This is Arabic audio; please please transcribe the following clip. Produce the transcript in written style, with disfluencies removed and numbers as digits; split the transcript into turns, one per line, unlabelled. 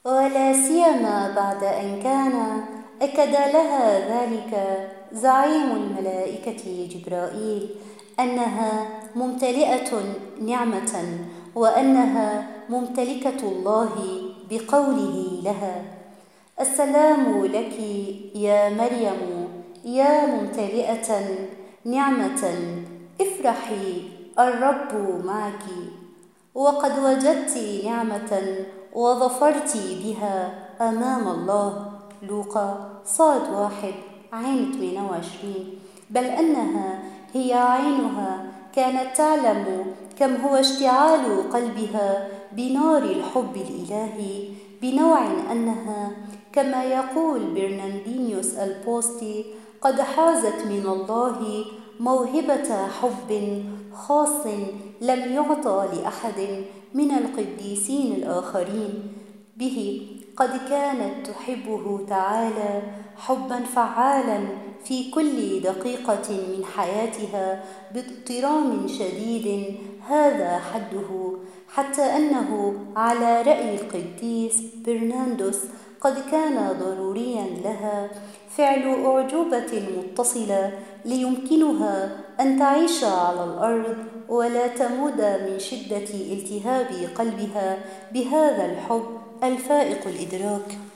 ولا سيما بعد أن كان أكد لها ذلك زعيم الملائكة جبرائيل أنها ممتلئة نعمة، وأنها ممتلكة الله بقوله لها: السلام لك يا مريم يا ممتلئة نعمة، افرحي الرب معك، وقد وجدت نعمة وظفرت بها أمام الله. لوقا صاد 1:28. بل أنها هي عينها كانت تعلم كم هو اشتعال قلبها بنار الحب الإلهي، بنوع أنها كما يقول برناردينيوس البوستي قد حازت من الله موهبة حب خاص لم يعطى لأحد من القديسين الآخرين به. قد كانت تحبه تعالى حبا فعالا في كل دقيقة من حياتها باضطرام شديد هذا حده، حتى أنه على رأي القديس برناردوس قد كان ضروريا لها فعل أعجوبة متصلة ليمكنها أن تعيش على الأرض ولا تموت من شدة التهاب قلبها بهذا الحب الفائق الإدراك.